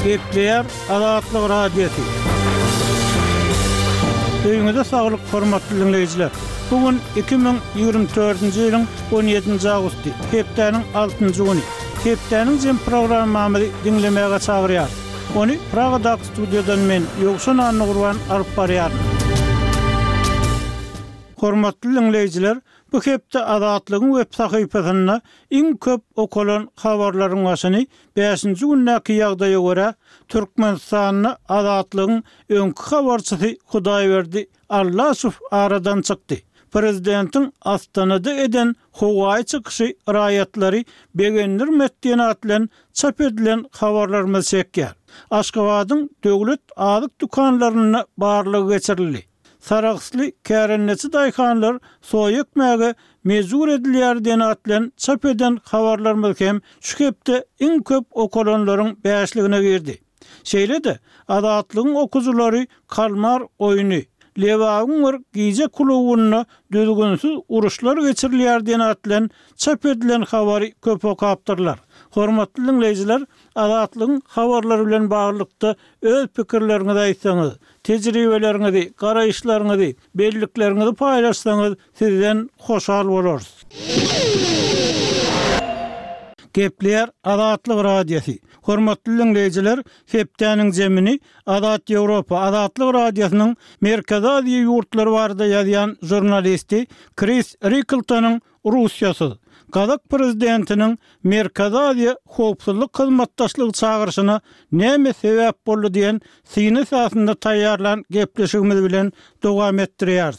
Gepleyer Azatlyk Radiosu. Öýüňizde saglyk, hormatly dinleýijiler. Bugün 2024-nji ýylyň 17-nji awgusty, hepdeniň 6-njy güni. Hepdeniň jem programmamy dinlemäge çagyrýar. Onu Pragada studiodan men Ýogşan Nurwan alyp barýar. Hormatly dinleýijiler, bu hepde Azatlygyň web sahypasyna iň köp okulan habarlaryň başyny 5-nji günnäki ýagdaýa görä Türkmenistanyň Azatlygyň öňkü habarçysy Hudaýberdi Allasov aradan çykdy. Prezidentiň Astanada eden Huwaý çykyşy raýatlary begenler metdiýenat bilen çap edilen habarlar çekýär. Aşgabatyň döwlet azyk dukanlaryna barlygy geçirildi. Saragysly kärennesi daýkanlar soýukmäge mezur edilýär diýen atlan çap eden habarlar hem şu hepde iň köp okulanlaryň 5-ligine girdi. Şeýle-de Azatlygyň okujulary kalmar oýuny, Lewagyň giýje klubyna düzgünsiz uruşlar geçirilýär diýen atlan çap edilen habary köp okapdyrlar. Hormatly dinleýijiler, Azatlygyň habarlary bilen baglykda öz pikirleriňizi aýtsaňyz, tejribeleriňizi, garaýşlaryňyzy, belliklerinizi paýlaşsaňyz sizden hoşal bolarys. Gepleyer Azatlyk Radiosu. Hormatly dinleýijiler, hepdeniň jemini Azat Ýewropa Azatlyk Radiosynyň Merkezi Aziýa ýurtlary barada ýazýan jurnalisti Chris Rickeltonyň Russiýasy Kazak prezidentiniň Merkezi Aziýa howpsuzlyk hyzmatdaşlygy çağırşyna näme sebäp boldy diýen syny esasynda taýýarlan gepleşigimiz bilen dowam etdirýäris.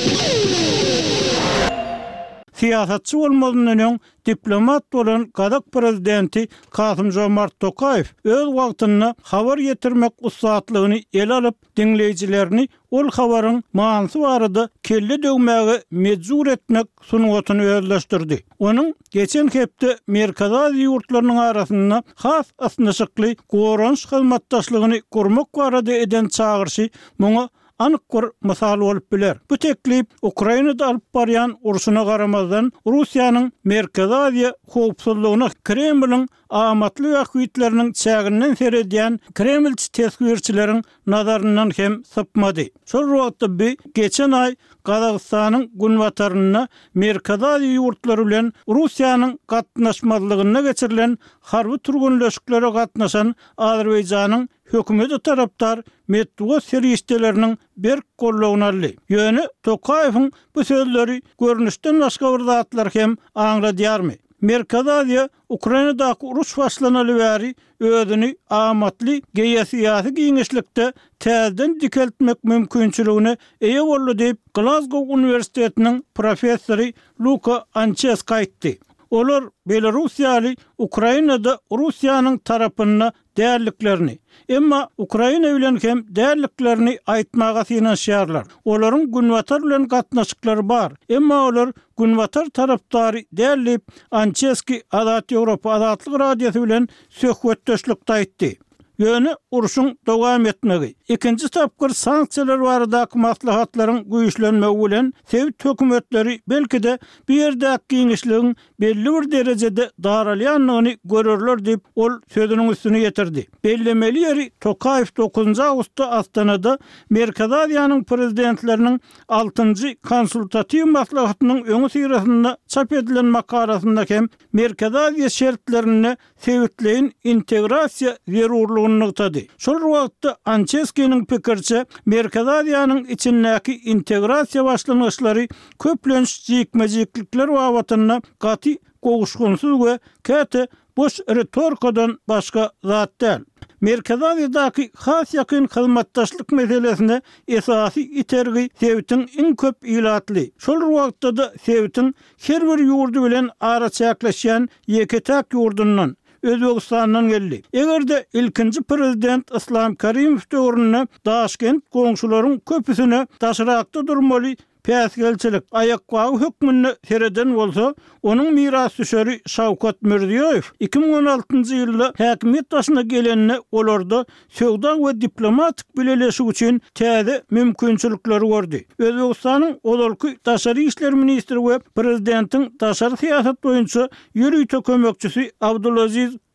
Siyasatçı olmagynyň diplomat bolan Kazak prezidenti Kasym-Jomart Tokayew öz wagtyny habar ýetirmek ustaatlygyny el alyp dinleýijilerini ol habaryň mansy barada kelle döwmäge mejbur etmek sunuwatyny özleşdirdi. Onuň geçen hepde Merkezi Aziýa ýurtlarynyň arasynda has asnaşykly goranç hyzmatdaşlygyny gurmak barada eden çağırşy muňa anyk bir mysal bolup biler. Bu teklip Ukrainada alyp barýan uruşuna garamazdan Russiýanyň Merkezi Aziýa howpsuzlygyna Kremliň amatly wagtlarynyn çäginden seredýän Kremlçi tesgirçileriň nazaryndan hem sypmady. Şol wagtda geçen ay Kazakstanyň günwataryna Merkezi Aziýa ýurtlary bilen Russiýanyň gatnaşmazlygyna geçirilen harby turgunleşiklere gatnaşan Azerbaýjanyň hökümeti taraptar Medvedev serýişdeleriniň bir gollawyny aldy. Ýöne Tokayewiň bu sözleri görnüşden başga bir zatlar hem aňladýarmy? Merkezi Aziýa Ukrainadaky uruş başlanaly bäri özüni amatly geýsiýasy giňişlikde täzeden dikeltmek mümkinçiligine eýe boldy diýip Glasgow Universitetiniň professory Luka Anchesk aýtdy. Olar Belarusiýaly Ukrainada Russiýanyň tarapyna däerliklerini, emma Ukraina bilen hem däerliklerini aýtmaga synanýarlar. Olaryň günwatar bilen gatnaşyklary bar, emma olar günwatar tarapdary däerlip Ancheski Azat Ýewropa Azatlyk Radiosu bilen söhbetdeşlikde aýtdy. Ýöne uruşyň dowam etmegi. Ikinji tapgyr sanksiýalar baradaky maslahatlaryň güýçlenmegi bilen Sowet hökümetleri belki de bir ýerdäki giňişligiň belli bir derejede daralýanlygyny görürler diýip ol sözüniň üstüne ýetirdi. Bellemeli ýeri Tokayew 9-njy awgustda Astanada Merkezi Aziýanyň prezidentleriniň 6-njy konsultativ maslahatynyň öňü syrasynda çap edilen makarasynda hem Merkezi Aziýa şertlerini Sowetlerin integrasiýa zerurlygyny noktadı. Şol wagtda Ancheskiniň pikirçe Merkezi Aziýanyň içindäki integrasiýa başlanýaşlary köplenç jikmejiklikler wawatyna gaty gowuşgunsyz we käte boş retorikadan başga zat däl. Merkezi Aziýadaky has ýakyn hyzmatdaşlyk meselesinde esasy itergi Sowetiň iň köp ilatly. Şol wagtda da Sowetiň her bir ýurdu bilen ara çäkleşýän ýeketäk ýurdundan Özbegistandan geldi. Egerde ilkinji prezident Islom Karimow döwründe Taşkent goňşularyň köpüsine taşrakda durmaly päsgelçilik aýakbagy hökmüni sereden bolsa, onuň miras düşeri Şawkat Mirziýoýew 2016-njy ýylda häkimet başyna gelenine olarda söwda we diplomatik bileleşik üçin täze mümkinçilikleri gördi. Özbegistanyň olarky taşary işler ministri we prezidentiň taşary siýasat boýunça ýürüýte kömekçisi Abdulaziz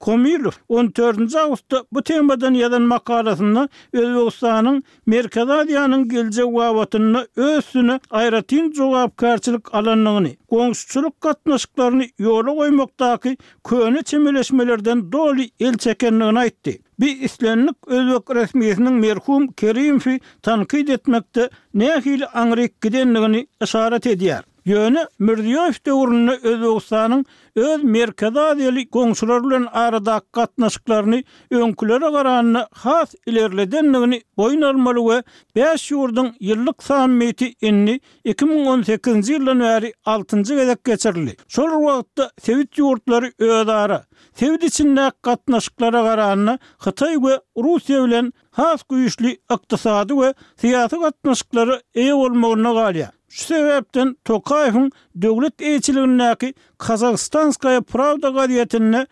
Komilov 14. Awgustda bu temadan ýazan makalasynda Özbegistanyň Merkezi Aziýanyň geljek wawatyny özüne aýratyn jogapkarçylyk alanlygyny, goňşuçylyk gatnaşyklaryny ýola goýmakdaky köne çemeleşmelerden doly el çekenligini aýtdy. Bir islenlik özbek resmiýetiniň merhum Kerimovy tankyd etmekde nähili aňryk gidenligini işaret edýär. Ýöne Mirziýow döwründe Özbegistanyň öz Merkezi Aziýaly goňşular bilen aradaky gatnaşyklaryny öňkülere garanyny has ilerledenligini boyun almaly we 5 ýurdyň ýyllyk sammiti inni 2018-nji ýyldan bäri 6-njy gezek geçirildi. Şol wagtda Sowet ýurtlary özara Sowet içindäki gatnaşyklara garanyny Hytaý we Russiýa bilen has güýçli ykdysady we syýasy gatnaşyklary eýe bolmagyna galýar. Şu sebepden Tokayewiň döwlet eýçiligindäki Kazakhstanskaya Pravda gazetine